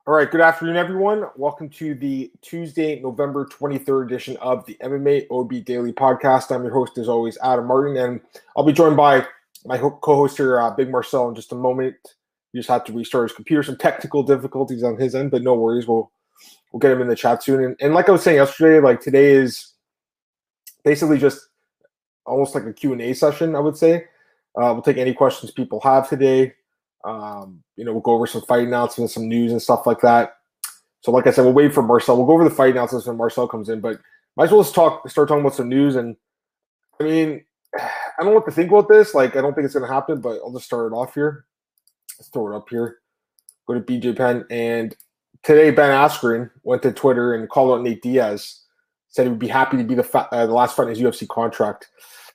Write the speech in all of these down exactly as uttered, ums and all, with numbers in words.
All right, good afternoon, everyone. Welcome to the Tuesday, November twenty-third edition of the M M A O B Daily Podcast. I'm your host, as always, Adam Martin, and I'll be joined by my co-host here, uh, Big Marcel, in just a moment. He just had to restart his computer, some technical difficulties on his end, but no worries. We'll we'll get him in the chat soon. And, and like I was saying yesterday, like today is basically just almost like a Q and A session, I would say. Uh, we'll take any questions people have today. Um, you know, we'll go over some fight announcements, some news and stuff like that. So like I said, we'll wait for Marcel. We'll go over the fight announcements when Marcel comes in, but might as well just talk, start talking about some news. And I mean, I don't know what to think about this. Like, I don't think it's going to happen, but I'll just start it off here. Let's throw it up here. Go to B J Penn. And today, Ben Askren went to Twitter and called out Nate Diaz. Said he would be happy to be the, fa- uh, the last fight in his U F C contract.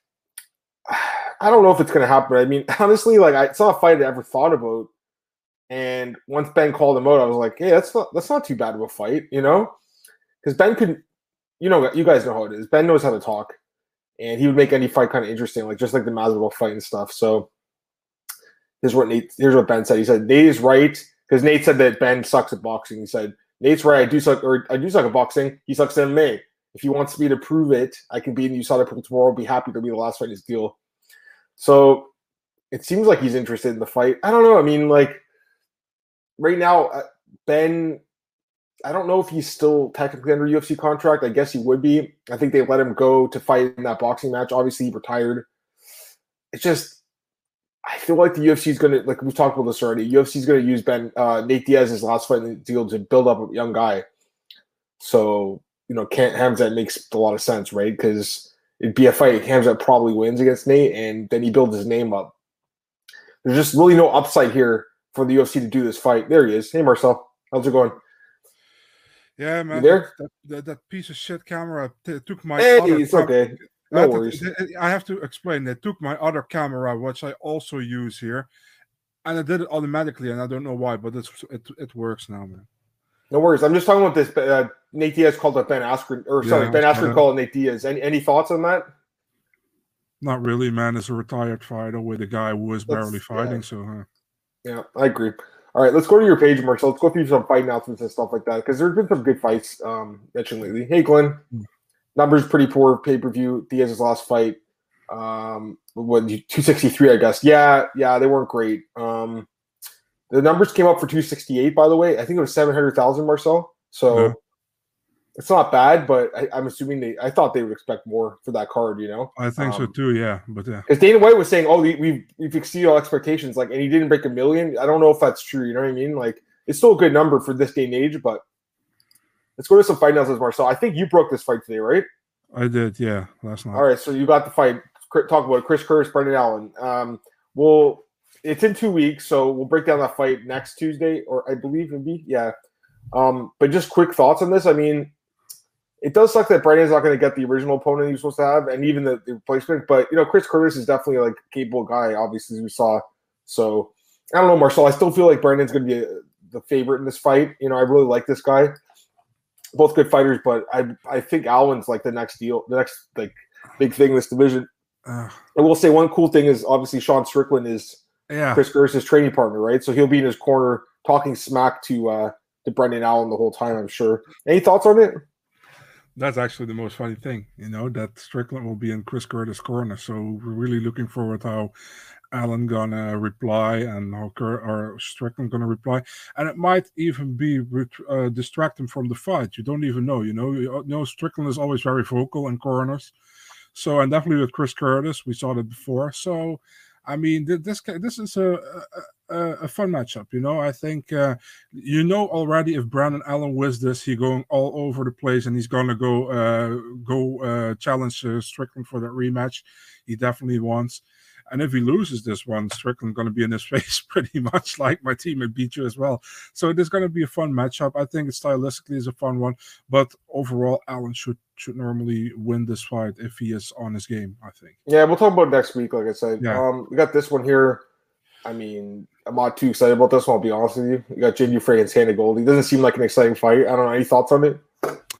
I don't know if it's going to happen. I mean, honestly, like I, it's not a fight I ever thought about. And once Ben called him out, I was like, "Hey, that's not that's not too bad of a fight, you know?" Because Ben could, you know, you guys know how it is. Ben knows how to talk, and he would make any fight kind of interesting, like just like the Masvidal fight and stuff. So here's what Nate. Here's what Ben said. He said Nate is right because Nate said that Ben sucks at boxing. He said Nate's right. I do suck, or I do suck at boxing. He sucks at M M A. If he wants me to prove it, I can be in U S A D A tomorrow. I'll be happy to be the last fight in his deal. So it seems like he's interested in the fight. I don't know. I mean, like right now, uh, Ben, I don't know if he's still technically under U F C contract. I guess he would be. I think they let him go to fight in that boxing match. Obviously, he retired. It's just, I feel like the U F C is going to, like we've talked about this already, U F C is going to use Ben, uh, Nate Diaz's last fight in the deal to build up a young guy. So, you know, Kent Hamzat makes a lot of sense, right? Because it'd be a fight Hamzat probably wins against Nate, and then he builds his name up. There's just really no upside here for the U F C to do this fight. There he is. Hey, Marcel. How's it going? Yeah, man. You there? That, that, that piece of shit camera t- took my hey, other it's cam- okay. No uh, worries. th- th- I have to explain. They took my other camera, which I also use here, and I did it automatically, and I don't know why, but it's, it it works now, man. No worries. I'm just talking about this. Uh, Nate Diaz called up Ben Askren, or sorry, Yeah, Ben Askren called Nate Diaz. Any any thoughts on that? Not really, man. It's a retired fighter with a guy who is That's, barely fighting, yeah. so... Uh... Yeah, I agree. All right, let's go to your page, Marcel. Let's go through some fight announcements and stuff like that, because there's been some good fights um, mentioned lately. Hey, Glenn. Mm. Numbers pretty poor pay-per-view. Diaz's last fight, um, what, two sixty-three, I guess. Yeah, yeah, they weren't great. Um, the numbers came up for two sixty-eight, by the way. I think it was seven hundred thousand, Marcel. So yeah. It's not bad, but I, I'm assuming they – I thought they would expect more for that card, you know? I think um, so too, yeah. But yeah. Because Dana White was saying, oh, we, we've, we've exceeded all expectations, like, and he didn't break a million. I don't know if that's true, you know what I mean? Like, it's still a good number for this day and age, but let's go to some fight announcements, Marcel. I think you broke this fight today, right? I did, yeah, last night. All right, so you got the fight. Talk about it. Chris Curtis, Brendan Allen. Um, well, it's in two weeks, so we'll break down that fight next Tuesday, or I believe it'd be, yeah. Um, but just quick thoughts on this. I mean, it does suck that Brendan's not going to get the original opponent he was supposed to have, and even the, the replacement. But, you know, Chris Curtis is definitely like a capable guy, obviously, as we saw. So, I don't know, Marcel. I still feel like Brendan's going to be a, the favorite in this fight. You know, I really like this guy. Both good fighters, but I I think Allen's like the next deal, the next like big thing in this division. Uh, I will say one cool thing is obviously Sean Strickland is yeah. Chris Curtis' training partner, right? So he'll be in his corner talking smack to uh, to Brendan Allen the whole time, I'm sure. Any thoughts on it? That's actually the most funny thing, you know, that Strickland will be in Chris Curtis' corner. So we're really looking forward to how Allen gonna reply and how Cur- or Strickland gonna reply. And it might even be uh, distract him from the fight. You don't even know, you know. You know, Strickland is always very vocal in corners. So, and definitely with Chris Curtis, we saw that before. So, I mean, this this is a, a, a fun matchup, you know. I think uh, you know already if Brendan Allen wins this, he's going all over the place and he's gonna go uh, go uh, challenge uh, Strickland for that rematch. He definitely wants. And if he loses this one, Strickland's going to be in his face pretty much like my teammate beat you as well. So it is going to be a fun matchup. I think it stylistically is a fun one. But overall, Allen should should normally win this fight if he is on his game, I think. Yeah, we'll talk about it next week, like I said. Yeah. Um, we got this one here. I mean, I'm not too excited about this one, I'll be honest with you. We got Jin Frey and Santa Goldie. Doesn't seem like an exciting fight. I don't know. Any thoughts on it?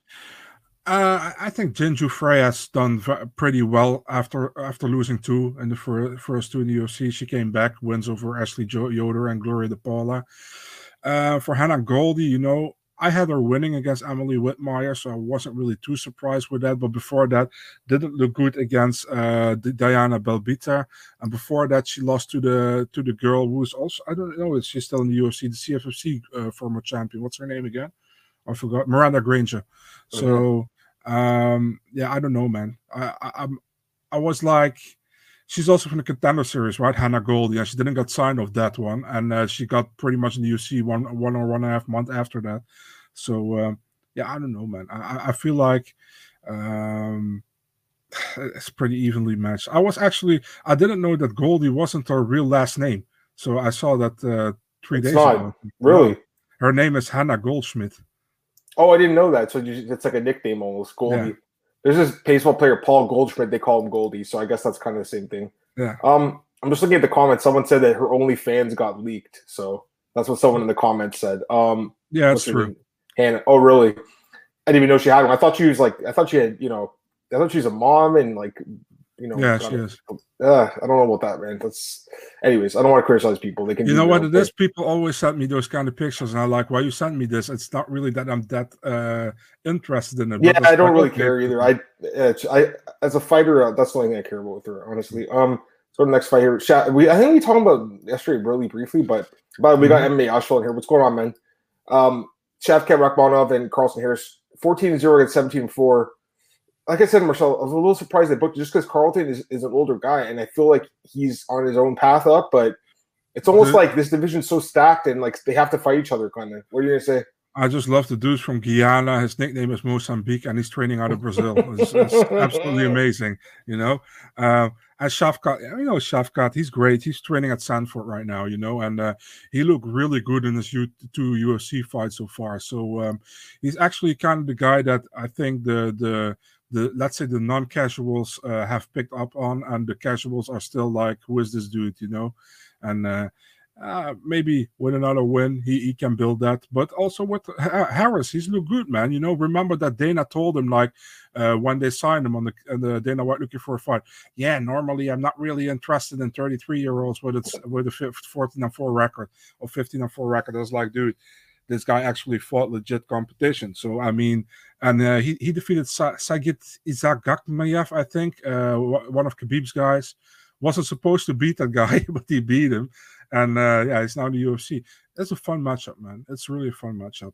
Uh, I think Jinju Frey has done pretty well after after losing two in the fir- first two in the U F C. She came back, wins over Ashley jo- Yoder and Gloria DePaula. Uh, for Hannah Goldie, you know, I had her winning against Emily Whitmire, so I wasn't really too surprised with that. But before that, didn't look good against uh, Diana Belbita, and before that, she lost to the to the girl who's also, I don't know, is she still in the U F C, the C F F C uh, former champion? What's her name again? I forgot. Miranda Granger. So mm-hmm. um, yeah, I don't know, man. I, I I'm I was like. She's also from the Contender Series, right? Hannah Goldie, and she didn't get signed off that one, and uh, she got pretty much in the U F C one, one or one and a half month after that. So um, yeah, I don't know, man. I, I feel like um, it's pretty evenly matched. I was actually, I didn't know that Goldie wasn't her real last name, so I saw that uh, three it's days not, ago. Really, her name is Hannah Goldschmidt. Oh, I didn't know that. So it's like a nickname almost, Goldie. Yeah. There's this baseball player, Paul Goldschmidt. They call him Goldie, so I guess that's kind of the same thing. Yeah. Um, I'm just looking at the comments. Someone said that her OnlyFans got leaked, so that's what someone in the comments said. Um, yeah, that's true. Hannah. Oh, really? I didn't even know she had one. I thought she was like, I thought she had, you know, I thought she was a mom and like, you know. Yeah, she is. Uh, I don't know about that, man. That's, anyways. I don't want to criticize people. They can. You know what it is? People always send me those kind of pictures, and I'm like, "Why you send me this?" It's not really that I'm that uh, interested in it. Yeah, I don't really care either. I, I, as a fighter, uh, that's the only thing I care about with her, honestly. Um, so the next fight here, Sha- we I think we talked about yesterday really briefly, but but we got mm-hmm. M M A Asheville in here. What's going on, man? Um, Shavkat Rakhmonov and Carlson Harris, fourteen and zero against seventeen and four. Like I said, Marcel, I was a little surprised they booked just because Carlton is, is an older guy, and I feel like he's on his own path up. But it's almost mm-hmm. like this division's so stacked, and like they have to fight each other. Kind of. What are you gonna say? I just love the dude from Guyana. His nickname is Mozambique, and he's training out of Brazil. It's, it's absolutely amazing, you know. Uh, and Shavkat, you know, Shavkat, he's great. He's training at Sanford right now, you know, and uh, he looked really good in his U- two U F C fights so far. So um, he's actually kind of the guy that I think the the the let's say the non-casuals uh, have picked up on, and the casuals are still like, who is this dude, you know? And uh, uh, maybe with another win, he, he can build that. But also with Harris, he's looked good, man. You know, remember that Dana told him, like, uh, when they signed him on the, on the Dana White looking for a fight, yeah, normally I'm not really interested in thirty-three-year-olds with it's with a fourteen and four record or fifteen and four record. I was like, dude, this guy actually fought legit competition. So, I mean, and uh, he, he defeated Sa- Sagit Izagakmayev, I think, uh, one of Khabib's guys. Wasn't supposed to beat that guy, but he beat him. And uh, yeah, he's now in the U F C. It's a fun matchup, man. It's really a fun matchup.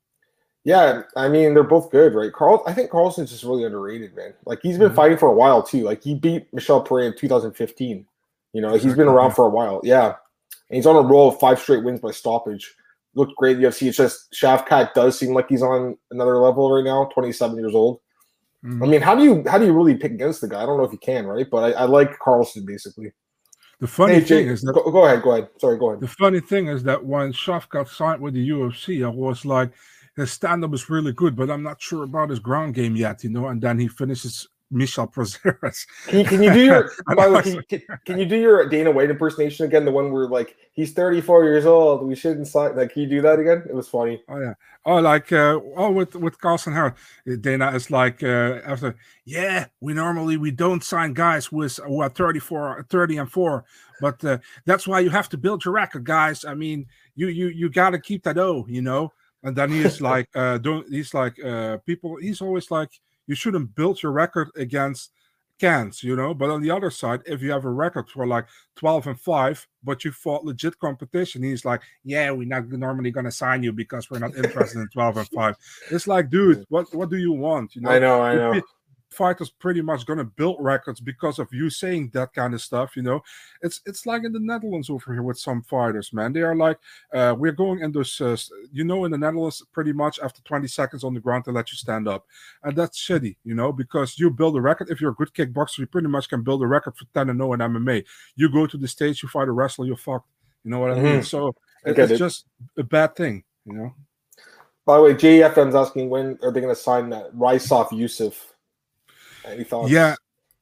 Yeah, I mean, they're both good, right? Carl, I think Carlson's just really underrated, man. Like, he's been mm-hmm. fighting for a while, too. Like, he beat Michel Pereira in two thousand fifteen. You know, exactly. He's been around for a while. Yeah. And he's on a roll of five straight wins by stoppage. Looked great in the U F C. It's just Shavkat does seem like he's on another level right now, twenty-seven years old. Mm-hmm. I mean, how do you how do you really pick against the guy? I don't know if you can, right? But I, I like Carlson, basically. The funny hey, thing Jay, is that go, go ahead, go ahead. Sorry, go ahead. The funny thing is that when Shavkat signed with the U F C, I was like, his stand-up is really good, but I'm not sure about his ground game yet, you know. And then he finishes Michel Prazeres. Can, can you do your by the way, can, you, can you do your Dana White impersonation again? The one where like he's thirty-four years old. We shouldn't sign. Like, can you do that again? It was funny. Oh yeah. Oh, like uh, oh with with Carlson Harris, Dana is like uh, after yeah. We normally we don't sign guys who is who are thirty-four, thirty and four, but uh, that's why you have to build your record, guys. I mean, you you you got to keep that O, you know. And then he is like, uh, don't he's like uh, people. He's always like, you shouldn't build your record against cans, you know. But on the other side, if you have a record for like twelve and five, but you fought legit competition, he's like, yeah, we're not normally gonna sign you because we're not interested in twelve and five. It's like, dude, what what do you want? You know, I know, I know. Fighters pretty much gonna build records because of you saying that kind of stuff, you know. It's it's like in the Netherlands over here with some fighters, man. They are like, uh, we're going in this, uh, you know, in the Netherlands, pretty much after twenty seconds on the ground, they let you stand up, and that's shitty, you know, because you build a record. If you're a good kickboxer, you pretty much can build a record for ten and oh in M M A. You go to the stage, you fight a wrestler, you're fucked. You know what I mean? Mm-hmm. So it, it's it. just a bad thing, you know. By the way, J F M's asking, when are they going to sign that Rysov Yusuf? Any thoughts? Yeah,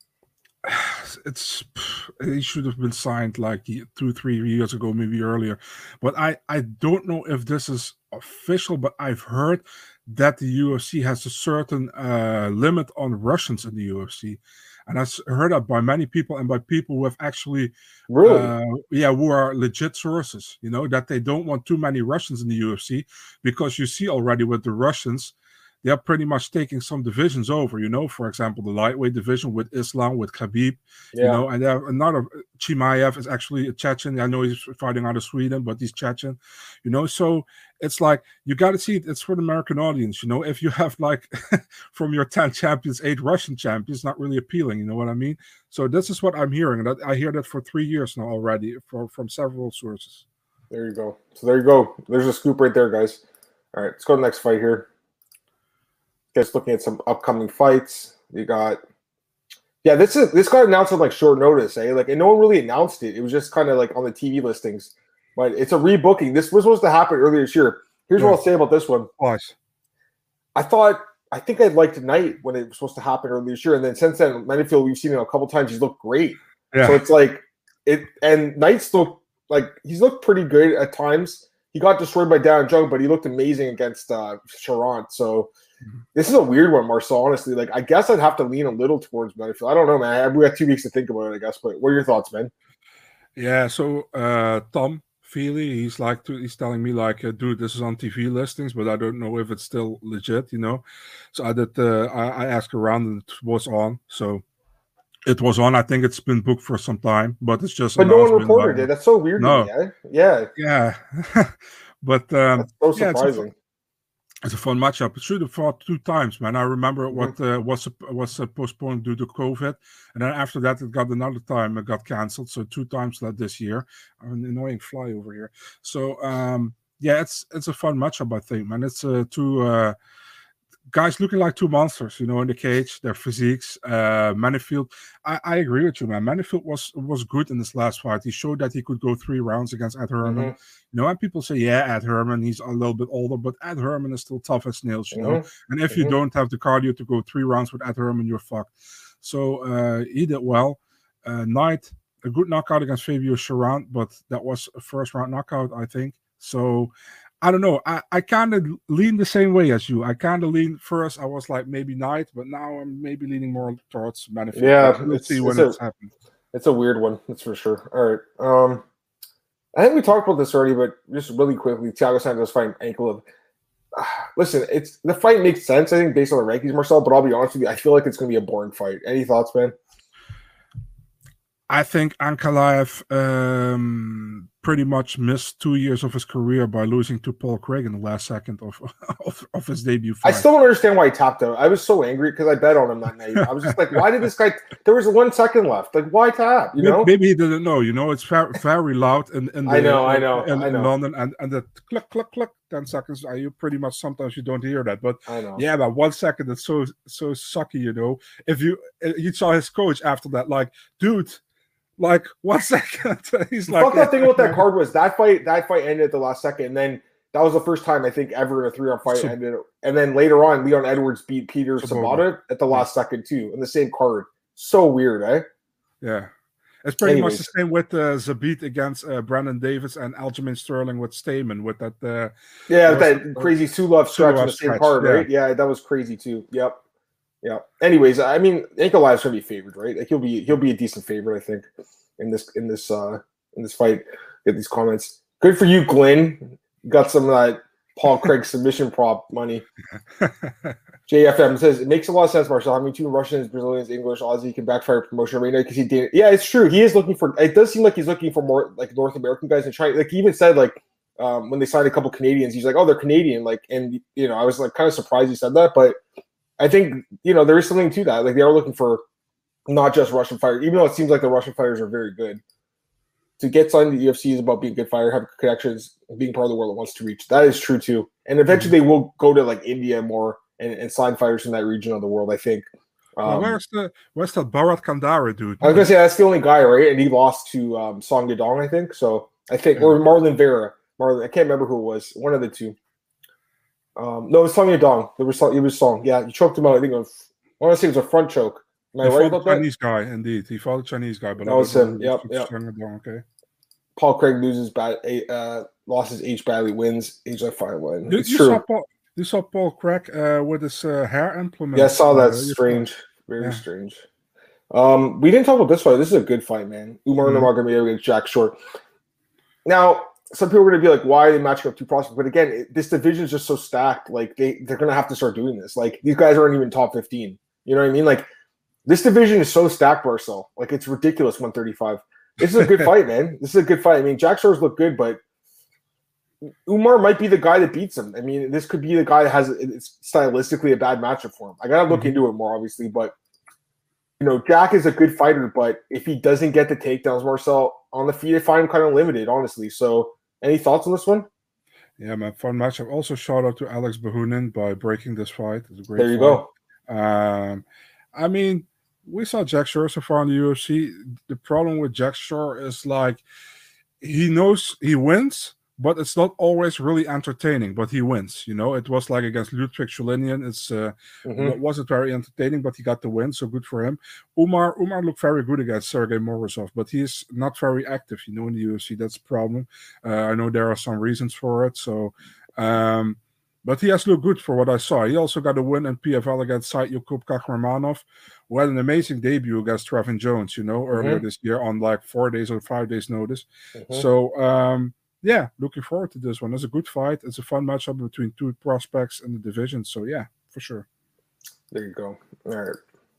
it's he should have been signed like two, three years ago, maybe earlier. But I, I don't know if this is official, but I've heard that the U F C has a certain uh, limit on Russians in the U F C, and I heard that by many people and by people who have actually, really, uh, yeah, who are legit sources. You know that they don't want too many Russians in the U F C because you see already with the Russians, they are pretty much taking some divisions over, you know, for example, the lightweight division with Islam, with Khabib, yeah. you know, and there another Chimaev is actually a Chechen. I know he's fighting out of Sweden, but he's Chechen, you know, so it's like, you got to see it. It's for the American audience, you know, if you have like from your ten champions, eight Russian champions, not really appealing, you know what I mean? So this is what I'm hearing. That I hear that for three years now already for, from several sources. There you go. So there you go. There's a scoop right there, guys. All right, let's go to the next fight here. Just looking at some upcoming fights. You got, yeah, this is this got announced on like short notice, eh? Like, and no one really announced it. It was just kind of like on the T V listings, but it's a rebooking. This was supposed to happen earlier this year. Here's yeah. what I'll say about this one. Nice. I thought, I think I liked Knight when it was supposed to happen earlier this year, and then since then, Menifield, we've seen him a couple times. He's looked great. Yeah. So it's like it, and Knight's looked like he's looked pretty good at times. He got destroyed by Dan Jung, but he looked amazing against uh, Charant. So. This is a weird one, Marcel, honestly. Like, I guess I'd have to lean a little towards Menifield. I don't know, man. We got two weeks to think about it, I guess. But what are your thoughts, man? Yeah, so uh, Tom Feely, he's like, to, he's telling me like, uh, dude, this is on T V listings, but I don't know if it's still legit, you know. So I did. Uh, I, I asked around, and it was on. So it was on. I think it's been booked for some time, but it's just. But no one reported like, it. That's so weird. No. To me, eh? Yeah. Yeah. But um, that's so surprising. Yeah, it's a fun matchup. It should have fought two times, man. I remember what uh, was was uh, postponed due to COVID, and then after that, it got another time. It got canceled, so two times that this year. An annoying fly over here. So um, yeah, it's it's a fun matchup, I think, man. It's uh, two uh, guys looking like two monsters, you know, in the cage. Their physiques. Uh, Menifield, I, I agree with you, man. Menifield was was good in this last fight. He showed that he could go three rounds against Ed Herman. Mm-hmm. You know, and people say, yeah, Ed Herman, he's a little bit older, but Ed Herman is still tough as nails, you mm-hmm. know. And if mm-hmm. you don't have the cardio to go three rounds with Ed Herman, you're fucked. So uh, he did well. Uh, Knight, a good knockout against Fabio Charant, but that was a first round knockout, I think. So I don't know. I, I kind of lean the same way as you. I kind of lean first. I was like maybe Knight, but now I'm maybe leaning more towards Menifield. Yeah, let's see when it's, it's happening. It's a weird one, that's for sure. All right. Um, I think we talked about this already, but just really quickly, Thiago Santos fighting Ankalaev. Uh, listen, it's the fight makes sense, I think, based on the rankings, Marcel, but I'll be honest with you, I feel like it's going to be a boring fight. Any thoughts, man? I think Ankalaev um, pretty much missed two years of his career by losing to Paul Craig in the last second of of, of his debut fight. I still don't understand why he tapped out. I was so angry because I bet on him that night. I was just like, why did this guy – there was one second left. Like, why tap, you know? Maybe he didn't know. You know, it's very, very loud in, in, the, I know, I know, in, I know. in London. And, and the click, click, click, ten seconds, uh, you pretty much sometimes you don't hear that. But I know. Yeah, but one second, it's so, so sucky, you know. If you you saw his coach after that, like, dude – like one second, he's like. Fuck that thing about that card was that fight. That fight ended at the last second, and then that was the first time I think ever a three-round fight so, ended. And then later on, Leon Edwards beat Peter Sabata at the last yeah. second too, in the same card. So weird, eh? Yeah, it's pretty Anyways. much the same with uh, Zabit against uh, Brandon Davis and Aljamain Sterling with Stamen with that. Uh, yeah, that was, crazy Sulov stretch in the same card, yeah. right? Yeah, that was crazy too. Yep. Yeah. Anyways, I mean, Ankalaev's gonna be favored, right? Like he'll be he'll be a decent favorite, I think, in this in this uh in this fight. Get these comments. Good for you, Glenn. You got some of that Paul Craig submission prop money. J F M says it makes a lot of sense, Marcel. Having two Russians, Brazilians, English, Aussie can backfire promotion right now because he did. Yeah, it's true. He is looking for. It does seem like he's looking for more like North American guys and trying. Like he even said like um, when they signed a couple Canadians, he's like, oh, they're Canadian. Like, and you know, I was like kind of surprised he said that, but. I think, you know, there is something to that. Like, they are looking for not just Russian fighters, even though it seems like the Russian fighters are very good. To get signed to the U F C is about being a good fighter, have connections, being part of the world it wants to reach. That is true, too. And eventually they will go to, like, India more and, and sign fighters from that region of the world, I think. Um, well, where's the where's that Bharat Kandari dude? I was going to say, that's the only guy, right? And he lost to um, Song Yadong, I think. So, I think, yeah. or Marlon Vera. Marlon, I can't remember who it was. One of the two. Um, no, it was Song Yadong. There was it was Song. Yeah, he choked him out. I think it was, I want to say it was a front choke. Am I he right fought about a Chinese that? guy, indeed. He fought a Chinese guy, but that was him. Yep, yep. Okay. Paul Craig loses bad, uh, losses H badly, wins H F five win. Did it's you true. Saw Paul, you saw Paul Craig uh, with his uh, hair implement. Yeah, I saw that. Uh, strange, very yeah. strange. Um, we didn't talk about this fight. This is a good fight, man. Umar Mhm. Nurmagomedov against Jack Shore. Now, some people are going to be like, why are they matching up two prospects? But again, it, this division is just so stacked. Like, they, they're going to have to start doing this. Like, these guys aren't even top fifteen. You know what I mean? Like, this division is so stacked, Marcel. Like, it's ridiculous, one thirty-five. This is a good fight, man. This is a good fight. I mean, Jack Shore's look good, but Umar might be the guy that beats him. I mean, this could be the guy that has it's stylistically a bad matchup for him. I got to look mm-hmm. into it more, obviously, but you know, Jack is a good fighter, but if he doesn't get the takedowns, Marcel, on the feet, I find him kind of limited, honestly. So, any thoughts on this one? Yeah, man, fun matchup. Also, shout out to Alex Bahunin by breaking this fight. It's a great there you fight. go. Um, I mean, we saw Jack Shore so far in the U F C. The problem with Jack Shore is like he knows he wins, but it's not always really entertaining. But he wins, you know. It was like against Ludwig Sholinian. It's uh, mm-hmm. it wasn't very entertaining, but he got the win, so good for him. Umar Umar looked very good against Sergey Morozov, but he's not very active, you know, in the U F C. That's a problem. Uh, I know there are some reasons for it. So, um, but he has looked good for what I saw. He also got a win in P F L against Said Yakub Kakhramanov, who had an amazing debut against Trevin Jones, you know, earlier mm-hmm. this year on like four days or five days notice. Mm-hmm. So. Um, Yeah, looking forward to this one. It's a good fight. It's a fun matchup between two prospects in the division. So, yeah, for sure. There you go. All right.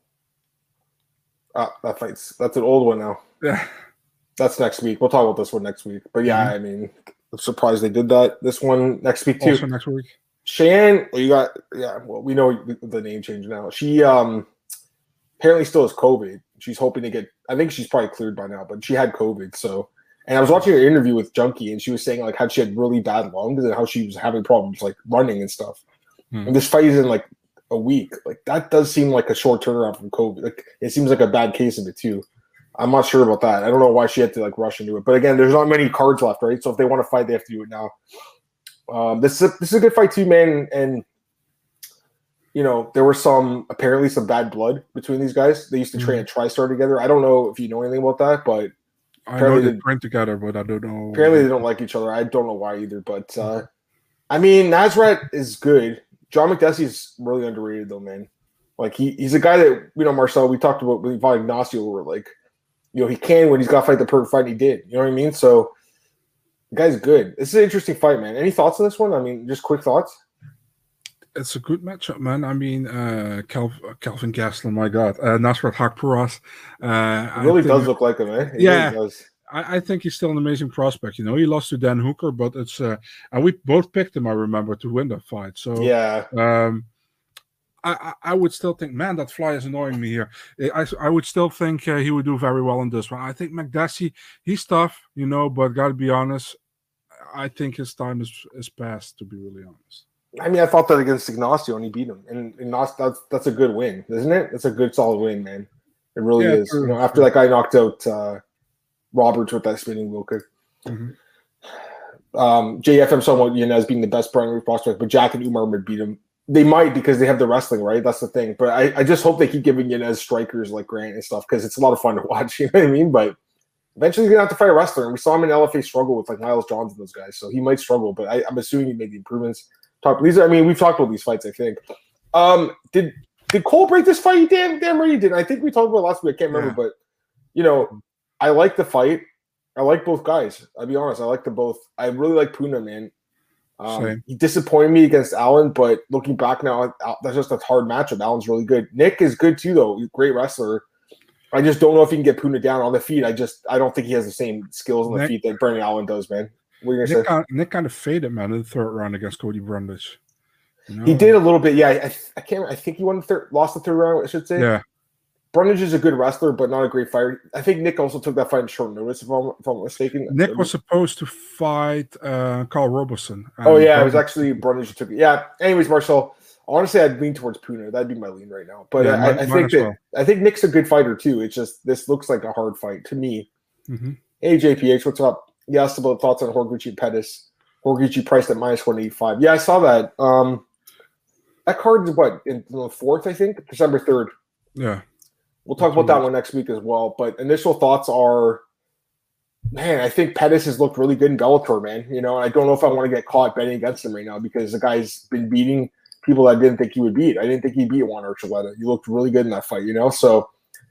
Ah, that fight's that's an old one now. Yeah. That's next week. We'll talk about this one next week. But, yeah, mm-hmm. I mean, I'm surprised they did that. This one next week, too. Also next week. Cheyenne, well, you got, yeah, well, we know the name change now. She um apparently still has COVID. She's hoping to get, I think she's probably cleared by now, but she had COVID, so. And I was watching her interview with Junkie, and she was saying like how she had really bad lungs and how she was having problems like running and stuff. Hmm. And this fight is in like a week. Like that does seem like a short turnaround from COVID. Like it seems like a bad case of it too. I'm not sure about that. I don't know why she had to like rush into it. But again, there's not many cards left, right? So if they want to fight, they have to do it now. Um, this is a, this is a good fight too, man. And you know there was some apparently some bad blood between these guys. They used to train mm-hmm. at TriStar together. I don't know if you know anything about that, but. I know they train together, but I don't know. Apparently, they don't like each other. I don't know why either. But uh, I mean, Nasrat is good. John McDessie is really underrated, though, man. Like he, he's a guy that you know, Marcel. We talked about when we fought Ignacio. Where like, you know, he can when he's got to fight the perfect fight. And he did. You know what I mean? So, the guy's good. This is an interesting fight, man. Any thoughts on this one? I mean, just quick thoughts. It's a good matchup, man. I mean, uh, Cal- Calvin Gastelum, my God, uh, Nasrat Haqparast. Uh, it really does look like him, eh? It yeah, really does. I, I think he's still an amazing prospect. You know, he lost to Dan Hooker, but it's uh, and we both picked him. I remember to win that fight. So yeah, um, I, I would still think, man, that fly is annoying me here. I, I would still think uh, he would do very well in this one. I think McDessie, he's tough, you know, but gotta be honest, I think his time is is past. To be really honest. I mean, I fought that against Ignacio and he beat him, and, and that's that's a good win, isn't it? It's a good, solid win, man. It really yeah, is. True. You know, after that guy knocked out uh, Roberts with that spinning wheel kick. Mm-hmm. Um, J F M somewhat Yanez being the best primary prospect, but Jack and Umar would beat him. They might because they have the wrestling, right? That's the thing. But I, I just hope they keep giving Yanez strikers like Grant and stuff because it's a lot of fun to watch. You know what I mean? But eventually, he's gonna have to fight a wrestler, and we saw him in L F A struggle with like Miles Johns and those guys, so he might struggle. But I, I'm assuming he made the improvements. Talk these. I mean, we've talked about these fights. I think. Um, did did Cole break this fight? Damn, damn right he did. I think we talked about it last week. I can't remember, yeah. But you know, I like the fight. I like both guys. I'll be honest. I like them both. I really like Puna, man. Um, he disappointed me against Allen, but looking back now, that's just a hard matchup. Allen's really good. Nick is good too, though. He's a great wrestler. I just don't know if he can get Puna down on the feet. I just I don't think he has the same skills on the Nick, feet that Brendan Allen does, man. What are you gonna Nick, say? Kind, Nick kind of faded, man, in the third round against Cody Brundage. You know? He did a little bit, yeah. I, I can't. I think he won the third, lost the third round. I should say. Yeah. Brundage is a good wrestler, but not a great fighter. I think Nick also took that fight in short notice, if I'm, if I'm not mistaken. Nick was supposed to fight uh, Carl Roberson. Oh yeah, it was actually Brundage who took it. Yeah. Anyways, Marcel. Honestly, I'd lean towards Puna. That'd be my lean right now. But yeah, I, I think that well. I think Nick's a good fighter too. It's just this looks like a hard fight to me. Mm-hmm. Hey J P H, what's up? You asked about thoughts on Horiguchi and Pettis. Horiguchi priced at minus one eighty-five. Yeah, I saw that. Um, that card is what in the fourth, I think, December third. Yeah, we'll talk about that one next week as well. But initial thoughts are, man, I think Pettis has looked really good in Bellator, man. You know, I don't know if I want to get caught betting against him right now because the guy's been beating people I didn't think he would beat. I didn't think he beat Juan Archuleta. He looked really good in that fight, you know. So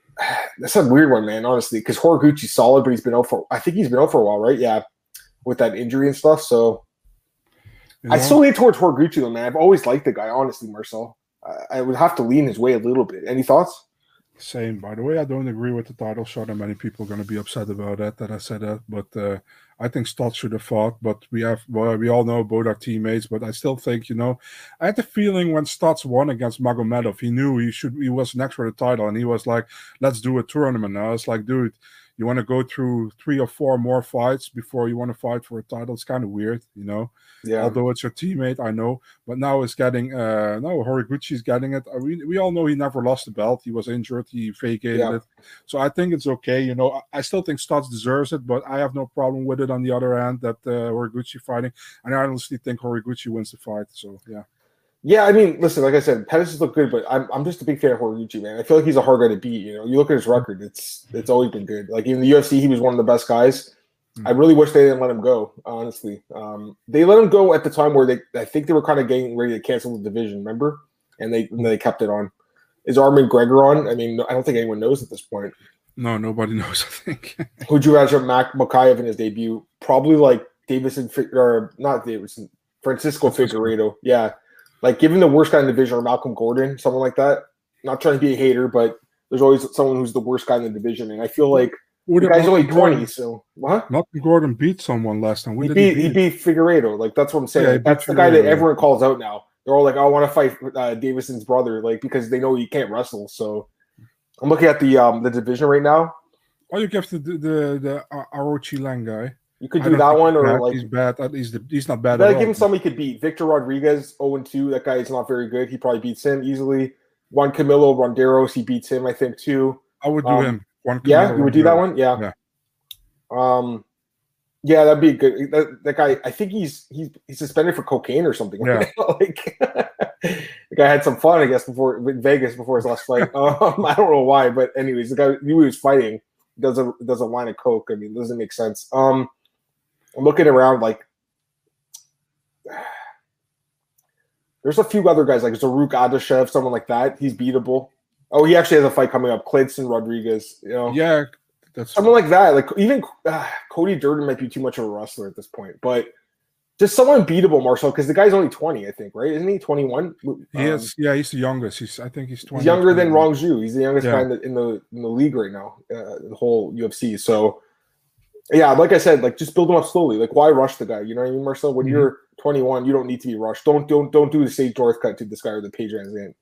That's a weird one, man. Honestly, because Horiguchi's solid, but he's been out for. I think he's been out for a while, right? Yeah, with that injury and stuff. So you know? I still lean towards Horiguchi, though, man. I've always liked the guy, honestly, Marcel. I, I would have to lean his way a little bit. Any thoughts? Same. By the way, I don't agree with the title shot, and many people are going to be upset about that, that I said that. But uh, I think Stotts should have fought. But we have, well, we all know both are teammates. But I still think, you know, I had the feeling when Stotts won against Magomedov, he knew he should, he was next for the title, and he was like, "Let's do a tournament now." It's like, dude, you want to go through three or four more fights before you want to fight for a title? It's kind of weird, you know. Yeah. Although it's your teammate, I know. But now it's getting, uh, no, Horiguchi's getting it. We, we all know he never lost the belt. He was injured. He vacated yeah. it. So I think it's okay. You know, I still think Stotts deserves it, but I have no problem with it on the other hand that uh, Horiguchi fighting. And I honestly think Horiguchi wins the fight. So, yeah. Yeah, I mean, listen, like I said, Pettis look good, but I'm I'm just a big fan of Horiguchi, man. I feel like he's a hard guy to beat. You know, you look at his record; it's it's always been good. Like in the U F C, he was one of the best guys. Mm-hmm. I really wish they didn't let him go. Honestly, um, they let him go at the time where they I think they were kind of getting ready to cancel the division. Remember, and they and they kept it on. Is Armin Gregor on? I mean, I don't think anyone knows at this point. No, nobody knows. I think. Who'd you rather, Mac Makayev in his debut? Probably like Davison or not Davison, Francisco Figueiredo. Yeah. Like, given the worst guy in the division or Malcolm Gordon, someone like that. Not trying to be a hater, but there's always someone who's the worst guy in the division. And I feel like the guy's only twenty, so what? Malcolm Gordon beat someone last time. He beat, he, he beat Figueiredo. Like, that's what I'm saying. Yeah, like, that's the guy that everyone calls out now. They're all like, I want to fight uh, Davison's brother, like, because they know he can't wrestle. So I'm looking at the um the division right now. Oh, you give the the the, the uh, Arochi Lang guy. You could do that one, or bad. like he's bad. He's the, he's not bad. But at give him all. somebody could beat. Victor Rodriguez, zero and two. That guy is not very good. He probably beats him easily. Juan Camilo Ronderos, he beats him, I think, too. I would do um, him. Juan yeah, you would do that one. Yeah. yeah. Um. Yeah, that'd be good. That, that guy, I think he's he's he's suspended for cocaine or something. Yeah. like the guy had some fun, I guess, before in Vegas before his last fight. um, I don't know why, but anyways, the guy knew he was fighting. Does a does a line of coke. I mean, it doesn't make sense. Um. I'm looking around like there's a few other guys like Zaruk Adashev, someone like that. He's beatable. Oh, he actually has a fight coming up. Clinton Rodriguez, you know. Yeah, that's someone like that. Like even uh, Cody Durden might be too much of a wrestler at this point, but just someone beatable, Marcel, because the guy's only twenty, I think, right? Isn't he twenty-one? He um, is. Yeah, he's the youngest. He's I think he's twenty. He's younger than Rong Zhu. He's the youngest yeah. guy in the, in the in the league right now, uh, the whole U F C. So. Yeah, like I said, like just build him up slowly. Like, why rush the guy? You know what I mean, Marcel? When mm-hmm. you're twenty-one, you don't need to be rushed. Don't don't don't do the Sage Northcutt to this guy or the Page in.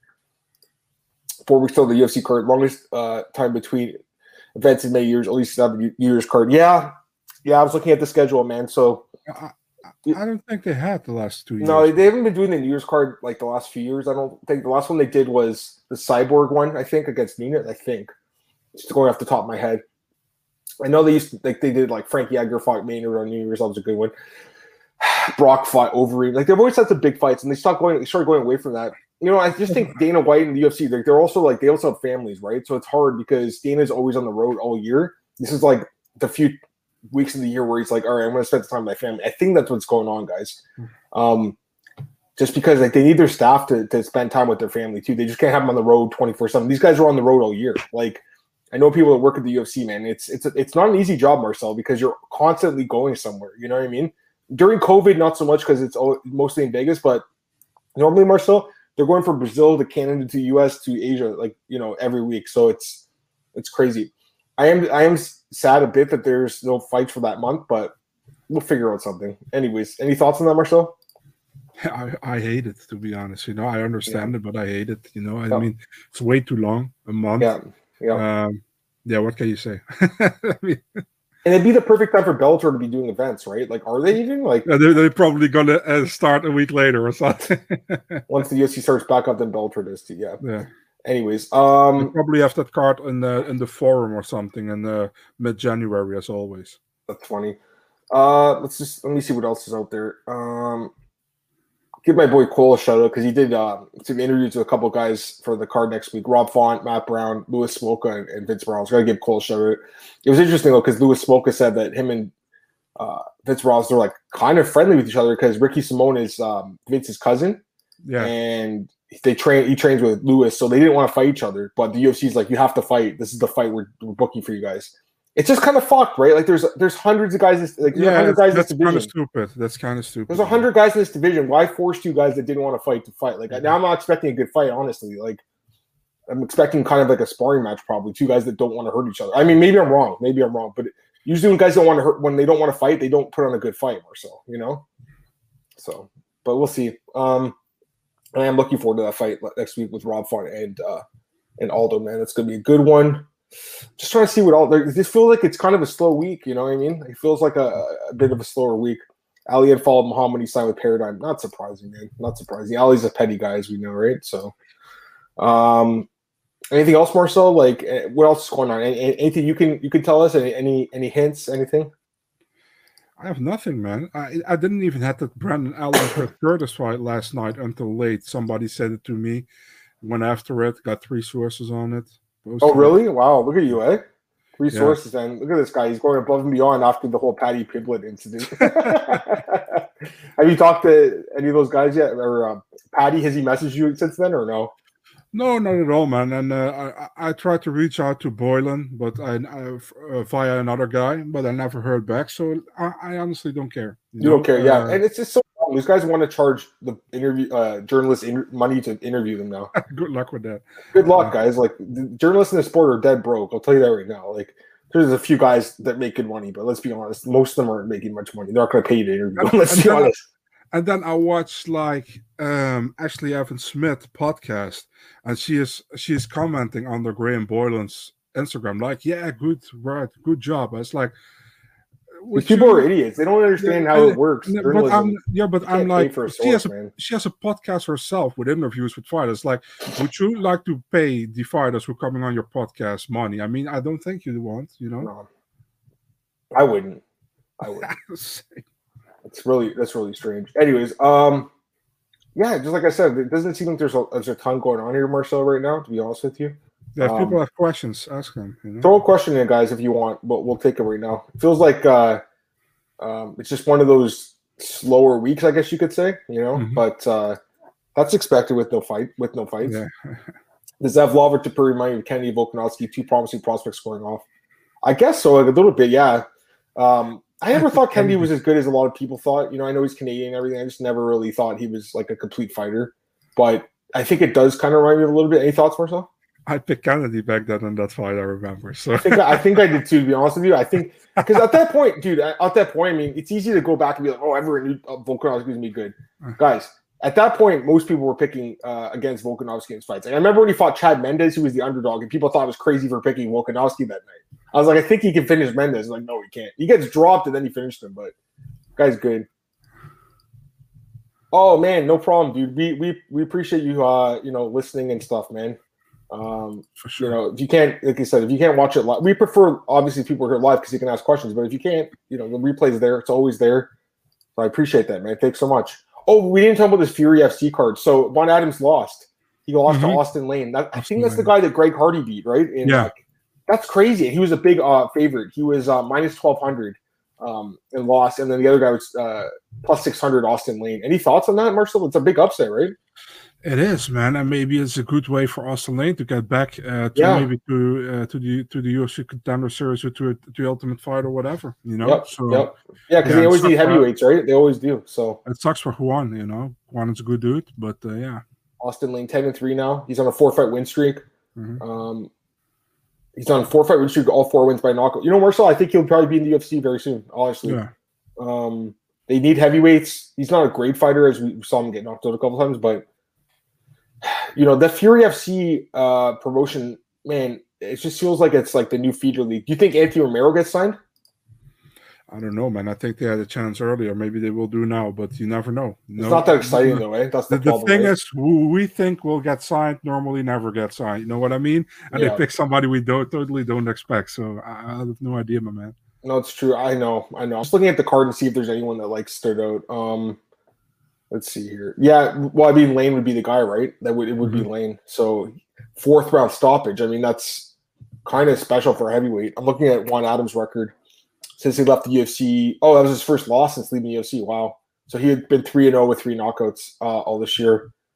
Four weeks till the U F C card, longest uh, time between events in May years, at least seven New Year's card. Yeah, yeah. I was looking at the schedule, man. So I, I don't think they had the last two years. No, they haven't been doing the New Year's card like the last few years. I don't think the last one they did was the Cyborg one. I think against Nina. I think just going off the top of my head. I know they used to, like they did like Frankie Edgar fought Maynard on New Year's. That was a good one. Brock fought Overeem. Like they've always had some big fights, and they stopped going. They started going away from that. You know, I just think Dana White and the U F C, they're, they're also like they also have families, right? So it's hard because Dana's always on the road all year. This is like the few weeks of the year where he's like, all right, I'm going to spend time with my family. I think that's what's going on, guys. Um, just because like they need their staff to to spend time with their family too. They just can't have them on the road twenty-four seven. These guys are on the road all year, like. I know people that work at the U F C, man. It's it's it's not an easy job, Marcel, because you're constantly going somewhere. You know what I mean? During COVID, not so much because it's all, mostly in Vegas, but normally, Marcel, they're going from Brazil to Canada to U S to Asia, like you know, every week. So it's it's crazy. I am I am sad a bit that there's no fights for that month, but we'll figure out something. Anyways, any thoughts on that, Marcel? I, I hate it, to be honest. You know, I understand yeah. it, but I hate it. You know, I yeah. mean, it's way too long, a month. Yeah. Yeah. Um, yeah, what can you say? I mean, and it'd be the perfect time for Bellator to be doing events, right? Like, are they even like? Yeah, they're, they're probably gonna uh, start a week later or something. Once the U F C starts back up, then Bellator does too. Yeah. Yeah. Anyways, um, they probably have that card in the in the forum or something in uh, mid January as always. That's funny. Uh, let's just let me see what else is out there. Um. Give my boy Cole a shout out because he did uh, some interviews with a couple guys for the card next week. Rob Font, Matt Brown, Louis Smoka, and, and Vince Morales. Gotta give Cole a shout out. It was interesting though because Louis Smoka said that him and uh, Vince Morales they're like kind of friendly with each other because Ricky Simone is um, Vince's cousin. Yeah. And they train. He trains with Lewis, so they didn't want to fight each other. But the U F C is like, you have to fight. This is the fight we're, we're booking for you guys. It's just kind of fucked, right? Like there's there's hundreds of guys. Like there's Yeah, hundred guys that's in this kind of division. stupid. That's kind of stupid. There's a hundred guys in this division. Why force two guys that didn't want to fight to fight? Like now, I'm not expecting a good fight. Honestly, like I'm expecting kind of like a sparring match, probably two guys that don't want to hurt each other. I mean, maybe I'm wrong. Maybe I'm wrong, but usually when guys don't want to hurt, when they don't want to fight, they don't put on a good fight, Marcel. You know. So, but we'll see. Um, and I'm looking forward to that fight next week with Rob Font and uh, and Aldo. Man, it's gonna be a good one. Just trying to see what all there. This feels like it's kind of a slow week. You know what I mean? It feels like a, a bit of a slower week. Ali had followed Muhammad. He signed with Paradigm. Not surprising, man. Not surprising. Ali's a petty guy, as we know, right? So, um, anything else, Marcel? Like, what else is going on? Any, anything you can you can tell us? Any any, any hints? Anything? I have nothing, man. I I didn't even have the Brandon Allen Curtis fight last night until late. Somebody said it to me. Went after it. Got three sources on it. Oh, really? Wow. Look at you, eh? Resources, yeah. And look at this guy. He's going above and beyond after the whole Paddy Pimblett incident. Have you talked to any of those guys yet? Or uh, Paddy, has he messaged you since then or no? No, not at all, man. And uh, I, I tried to reach out to Boylan, but I, I uh, via another guy, but I never heard back. So I, I honestly don't care. You, you know? don't care, yeah. Uh, and it's just so wrong. These guys want to charge the interview uh, journalists in, money to interview them now. Good luck with that. Good luck, uh, guys. Like the journalists in the sport are dead broke. I'll tell you that right now. Like there's a few guys that make good money, but let's be honest, most of them aren't making much money. They're not going to pay you to interview them. Let's be honest. And then I watched like um, Ashley Evans Smith podcast, and she is she is commenting on the Graham Boylan's Instagram, like, yeah, good, right, good job. It's like people you, are idiots. They don't understand yeah, how and, it works. But I'm, yeah, but I'm like, source, she has a man. she has a podcast herself with interviews with fighters. Like, would you like to pay the fighters who are coming on your podcast money? I mean, I don't think you want, you know. No, I wouldn't. I wouldn't. It's really that's really strange. Anyways, um, yeah, just like I said, it doesn't seem like there's a, there's a ton going on here, Marcel, right now. To be honest with you, yeah, if um, people have questions, ask them. You know? Throw a question in, guys, if you want, but we'll take it right now. It feels like uh, um, it's just one of those slower weeks, I guess you could say. You know, mm-hmm. but uh, that's expected with no fight with no fights. Yeah. The Zev Lover to remind Kennedy Volkanovski, two promising prospects going off. I guess so, like a little bit, yeah. Um, I never thought Kennedy was as good as a lot of people thought. You know, I know he's Canadian and everything. I just never really thought he was like a complete fighter. But I think it does kind of remind me of a little bit. Any thoughts, Marcel? I picked Kennedy back then in that fight, I remember. So I think I think I did too, to be honest with you. I think because at that point, dude, at that point, I mean, it's easy to go back and be like, oh, everyone knew Volkanovski was going to be good. Guys, at that point, most people were picking uh, against Volkanovski in his fights. Like, I remember when he fought Chad Mendes, who was the underdog, and people thought it was crazy for picking Volkanovski that night. I was like, I think he can finish Mendes. I'm like, no, he can't. He gets dropped and then he finished him, but guy's good. Oh man, no problem, dude. We we we appreciate you, uh, you know, listening and stuff, man. Um, for sure. You know, if you can't, like I said, if you can't watch it live, we prefer obviously people here live because you can ask questions. But if you can't, you know, the replay's there. It's always there. So I appreciate that, man. Thanks so much. Oh, we didn't talk about this Fury F C card. So Von Adams lost. He lost mm-hmm. to Austin Lane. That, I think that's the guy that Greg Hardy beat, right? And yeah. Like, that's crazy. He was a big uh, favorite. He was uh, minus twelve hundred um, and lost. And then the other guy was uh, plus six hundred, Austin Lane. Any thoughts on that, Marcel? It's a big upset, right? It is, man. And maybe it's a good way for Austin Lane to get back uh, to yeah. maybe to uh, to the to the U F C Contender Series or to, to the Ultimate Fight or whatever, you know? Yep, so, yep. Yeah, because yeah, they always need heavyweights, right? They always do. So it sucks for Juan, you know? Juan is a good dude, but uh, yeah. Austin Lane, ten and three now. He's on a four-fight win streak. Mm-hmm. Um He's on a four-fight win streak, all four wins by knockout. You know, Marcel, I think he'll probably be in the U F C very soon, honestly. Yeah. Um, they need heavyweights. He's not a great fighter, as we saw him get knocked out a couple times, but, you know, the Fury F C uh, promotion, man, it just feels like it's like the new feeder league. Do you think Anthony Romero gets signed? I don't know, man. I think they had a chance earlier. Maybe they will do now, but you never know. It's no, not that exciting, though, eh? That's the, the, problem, the thing right? is, who we think will get signed normally never get signed. You know what I mean? And yeah. they pick somebody we don't totally don't expect. So I, I have no idea, my man. No, it's true. I know. I know. I'm just looking at the card and see if there's anyone that like stood out. Um, let's see here. Yeah, well, I mean, Lane would be the guy, right? That would it would mm-hmm. be Lane. So fourth round stoppage. I mean, that's kind of special for a heavyweight. I'm looking at Juan Adams' record. Since he left the U F C, oh, that was his first loss since leaving the U F C. Wow. So he had been three and zero with three knockouts uh, all this year.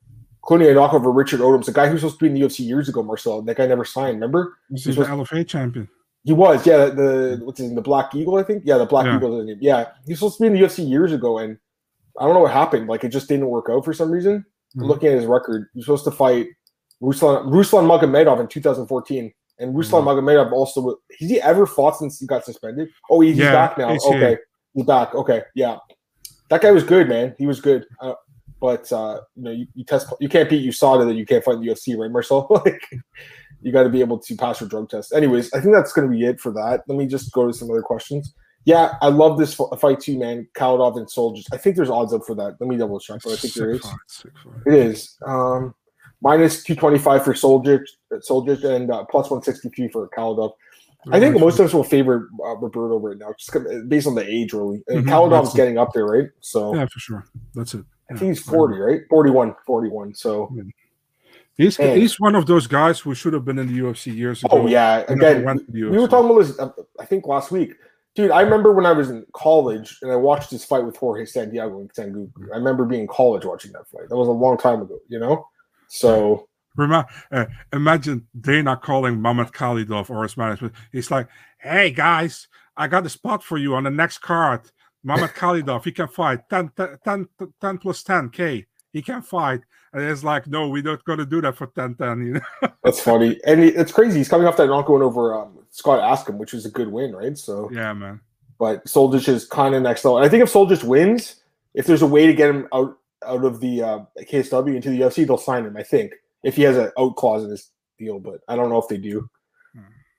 Clooney knock over Richard Odoms, the guy who was supposed to be in the U F C years ago, Marcel. That guy never signed, remember? He's He the L F A champion. He was, yeah, the, what's his name, the Black Eagle, I think? Yeah, the Black yeah. Eagle. Yeah, he was supposed to be in the U F C years ago, and I don't know what happened. Like, it just didn't work out for some reason. Mm-hmm. Looking at his record, he was supposed to fight Ruslan, Ruslan Magomedov in two thousand fourteen. And Ruslan mm-hmm. Magomedov also, has he ever fought since he got suspended? Oh, he's yeah, back now. Okay, here. He's back. Okay, yeah. That guy was good, man. He was good. Uh, but, uh, you know, you, you test, you can't beat U S A D A that you can't fight in the U F C, right, Marcel? Like, you got to be able to pass your drug test. Anyways, I think that's going to be it for that. Let me just go to some other questions. Yeah, I love this fight too, man. Khalidov and Soldic. I think there's odds up for that. Let me double check, but I think there is. It is. Um, minus two twenty-five for Soldic, Soldic and uh, plus one sixty-three for Khalidov. I think most of us will favor uh, Roberto right now, just based on the age, really. And mm-hmm, Khalidov's getting up there, right? So yeah, for sure. That's it. Yeah. I think he's forty, right? forty-one, forty-one. So yeah. he's and, he's one of those guys who should have been in the U F C years ago. Oh yeah, again, we were talking about this. Uh, I think last week. Dude, I remember when I was in college and I watched this fight with Jorge Santiago and Sengun. I remember being in college watching that fight. That was a long time ago, you know? So Remember, uh, imagine Dana calling Mamet Khalidov or his management. He's like, hey, guys, I got a spot for you on the next card. Mamet Khalidov, he can fight. ten, ten, ten plus ten K. He can fight. And it's like, no, we're not going to do that for ten ten. You know? That's funny. And it's crazy. He's coming off that knock going over um, Scott Askham, which was a good win, right? So yeah, man. But Soldic is kind of next level. And I think if Soldic wins, if there's a way to get him out, out of the uh, K S W into the U F C, they'll sign him, I think. If he has an out clause in his deal, but I don't know if they do. Hmm.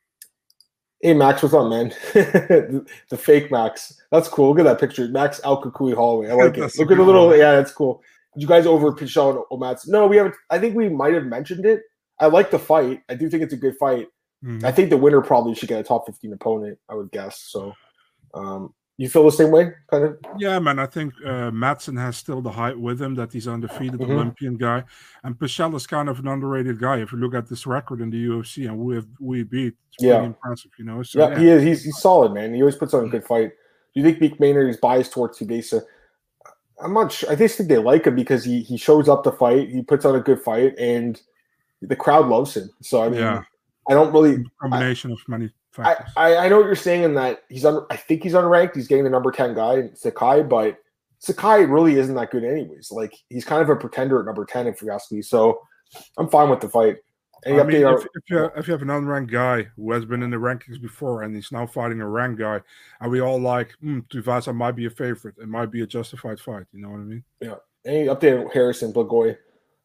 Hey, Max, what's up, man? the, the fake Max. That's cool. Look at that picture. Max Al-Kukui Holloway. I like it. Look at the little, one. Yeah, that's cool. Did you guys over Pichon Omats? No, we haven't. I think we might have mentioned it. I like the fight. I do think it's a good fight. Mm-hmm. I think the winner probably should get a top fifteen opponent, I would guess. So, um, you feel the same way, kind of? Yeah, man. I think uh, Madsen has still the height with him that he's undefeated mm-hmm. Olympian guy, and Pichel is kind of an underrated guy. If you look at this record in the U F C and we have we beat, it's yeah. pretty impressive, you know. So, yeah, yeah, he is. He's, he's solid, man. He always puts on a good fight. Do you think Meek Maynard is biased towards Tubesa? I'm not sure. I just think they like him because he he shows up to fight. He puts on a good fight, and the crowd loves him. So I mean, yeah. I don't really a combination I, of many factors. I, I I know what you're saying in that he's on. I think he's unranked. He's getting the number ten guy, Sakai, but Sakai really isn't that good anyways. Like he's kind of a pretender at number ten if you ask me. So I'm fine with the fight. Any I mean, if, if, you have, if you have an unranked guy who has been in the rankings before and he's now fighting a ranked guy, and we all like, hmm, Tuivasa might be a favorite. It might be a justified fight. You know what I mean? Yeah. Any update on Harrison Blagoy?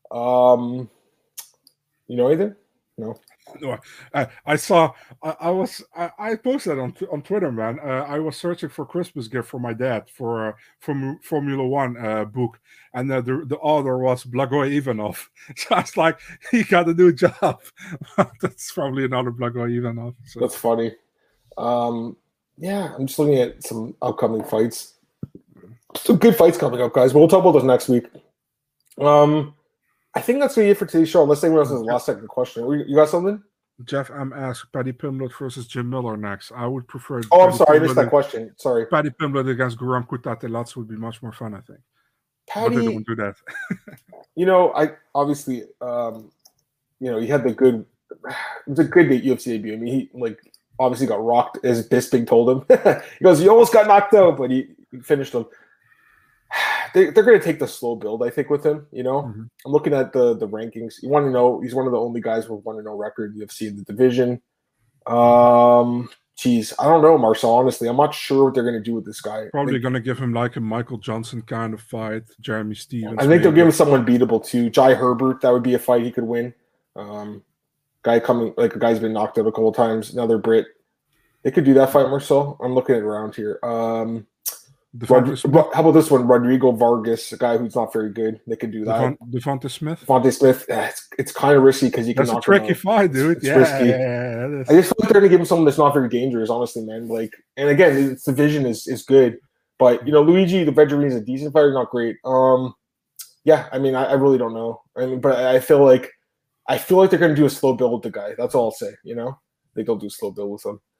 Um, you know anything? No. No, I, I saw. I, I was. I, I posted on on Twitter, man. Uh, I was searching for Christmas gift for my dad for uh, from Formula One uh, book, and uh, the the author was Blagoy Ivanov. So I was like, he got a new job. That's probably another Blagoy Ivanov. So. That's funny. Um, yeah, I'm just looking at some upcoming fights. Some good fights coming up, guys. But we'll talk about those next week. Um. I think that's going to be it for today's show, unless anyone else has a last second question. You got something? Jeff M. asked Paddy Pimblett versus Jim Miller next. I would prefer... Oh, I'm sorry. I missed that question. Sorry. Paddy Pimblett against Guram Kutatelats would be much more fun, I think. Paddy... But they don't do that. you know, I obviously, um, you know, he had the good... It was a good U F C debut. I mean, he, like, obviously got rocked, as Bisping told him. He goes, you almost got knocked out, but he, he finished him. They, they're going to take the slow build, I think, with him. You know, mm-hmm. I'm looking at the the rankings. You want to know? He's one of the only guys with one to know record U F C in the division. Um, geez, I don't know, Marcel. Honestly, I'm not sure what they're going to do with this guy. Probably going to give him like a Michael Johnson kind of fight. Jeremy Stevens. I think maybe. They'll give him someone beatable too. Jai Herbert, that would be a fight he could win. Um, guy coming like a guy's been knocked out a couple of times. Another Brit. They could do that fight, Marcel. I'm looking at it around here. Um. Rod- how about this one? Rodrigo Vargas, a guy who's not very good. They could do that. Devonta Smith. Devonta Smith. Yeah, it's it's kind of risky because you can. That's knock a tricky him out. fight, dude. It's yeah, risky. yeah, yeah, I just feel like they're gonna give him someone that's not very dangerous. Honestly, man. Like, and again, its division is is good, but you know, Luigi the Venturini is a decent fighter, not great. Um, yeah, I mean, I, I really don't know. I mean, but I feel like I feel like they're gonna do a slow build with the guy. That's all I'll say. You know, I think they'll do a slow build with him.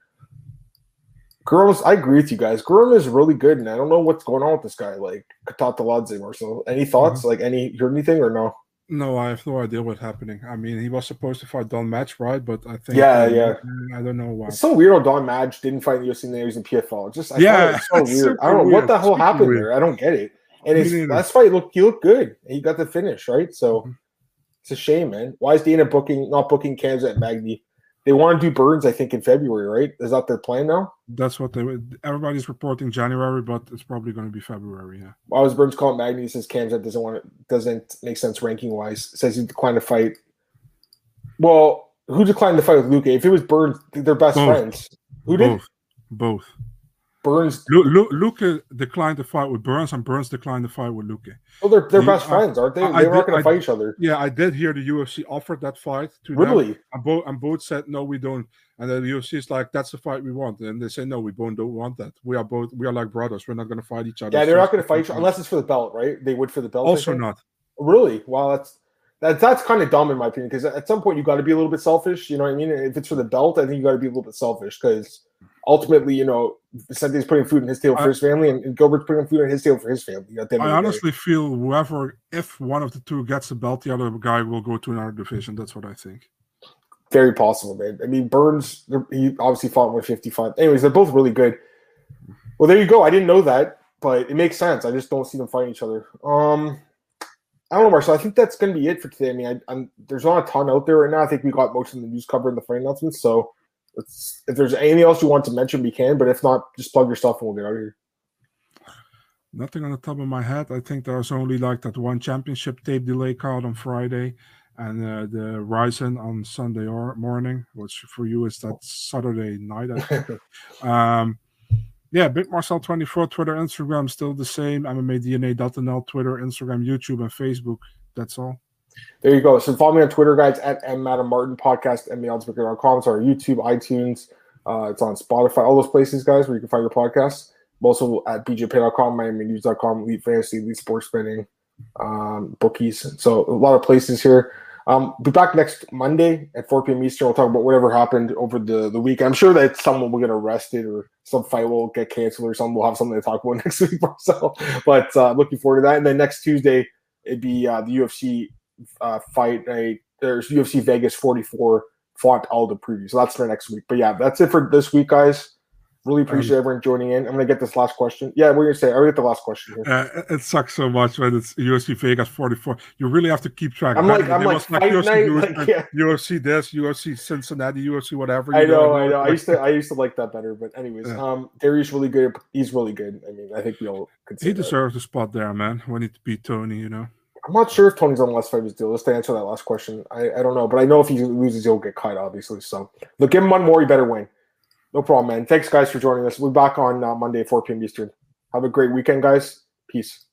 Guram, I agree with you guys. Guram is really good, and I don't know what's going on with this guy. Like Katataladze, Marcel. Any thoughts? Mm-hmm. Like, any heard anything or no? No, I have no idea what's happening. I mean, he was supposed to fight Don Match, right? But I think Yeah, uh, yeah. I don't know why. It's so weird how Don Madge didn't fight in the U F C and he was in P F L. It's just I thought it Yeah, was so it's weird. I super don't know what weird. the hell Super happened weird. there. I don't get it. And Me his neither. last fight looked he looked good. He got the finish, right? So Mhm. it's a shame, man. Why is Dana booking not booking Kansas at Magny? They want to do Burns, I think, in February, right? Is that their plan now? That's what they would. Everybody's reporting January, but it's probably going to be February. Yeah. Why was Burns calling Magny? He says Kansas doesn't want it, doesn't make sense ranking wise. Says he declined to fight. Well, who declined to fight with Luke? If it was Burns, they're best Both. friends. Who did? Both. Both. Burns. Lu- Lu- Luke declined to fight with Burns, and Burns declined to fight with Luke. Oh, they're they're The- best I- friends, aren't they? I- I They were not did- going I- to fight each other. Yeah, I did hear the U F C offered that fight to Really? them, and both and both said no, we don't. And then the U F C is like, that's the fight we want, and they say no, we both don't want that. We are both we are like brothers. We're not going to fight each other. Yeah, they're So not going to it's fight each different. unless it's for the belt, right? They would for the belt. I Also think. not. Really? Wow, that's that, that's kind of dumb in my opinion. Because at some point you got to be a little bit selfish. You know what I mean? If it's for the belt, I think you got to be a little bit selfish because ultimately, you know, Vicente's putting food in his table for I- his family, and, and Gilbert's putting food in his table for his family. At the end I of the day. honestly feel whoever, if one of the two gets the belt, the other guy will go to another division. That's what I think. Very possible, man. I mean, Burns, he obviously fought one fifty-five. Anyways, they're both really good. Well, there you go. I didn't know that, but it makes sense. I just don't see them fighting each other. Um, I don't know, Marcel. I think that's going to be it for today. I mean, I, I'm, there's not a ton out there right now. I think we got most of the news covered in the fight announcements. So let's, if there's anything else you want to mention, we can. But if not, just plug your stuff and we'll get out of here. Nothing on the top of my head. I think there's only like that one championship tape delay card on Friday, and uh, the Ryzen on Sunday or morning, which for you is that Saturday night. I think. um, yeah, Big Marcel twenty-four, Twitter, Instagram, still the same. M M A D N A dot N L, Twitter, Instagram, YouTube, and Facebook. That's all. There you go. So follow me on Twitter, guys, at M Madam Martin Podcast, M A oddsbreaker dot com. It's our YouTube, iTunes. Uh, it's on Spotify, all those places, guys, where you can find your podcasts. I'm also at B J P dot com, Miami News dot com, Elite Fantasy, Elite Sports Betting, um, bookies. So a lot of places here. Um, be back next Monday at four p.m. Eastern. We'll talk about whatever happened over the, the week. I'm sure that someone will get arrested or some fight will get canceled or something. We'll have something to talk about next week or so. But uh, looking forward to that. And then next Tuesday, it'd be uh, the U F C uh, fight. A, there's U F C Vegas forty-four fought Aldo preview. So that's for next week. But yeah, that's it for this week, guys. Really appreciate um, everyone joining in. I'm going to get this last question. Yeah, we're going to say, I'll get the last question here. Uh, it sucks so much when it's U F C Vegas forty-four. You really have to keep track. I'm like, I'm like, fight U F C, night, U F C, like, yeah. U F C this, U F C Cincinnati, U F C whatever. I know, know, I know. like, I used to, I used to like that better. But anyways, yeah. um, Darius really good. He's really good. I mean, I think we all could say he that. deserves a spot there, man. When he beat Tony, you know. I'm not sure if Tony's on the last fight of his deal. Let's answer that last question. I, I don't know, but I know if he loses, he'll get cut, obviously. So look, give him one more. He better win. No problem, man. Thanks, guys, for joining us. We'll be back on uh, Monday, four p.m. Eastern. Have a great weekend, guys. Peace.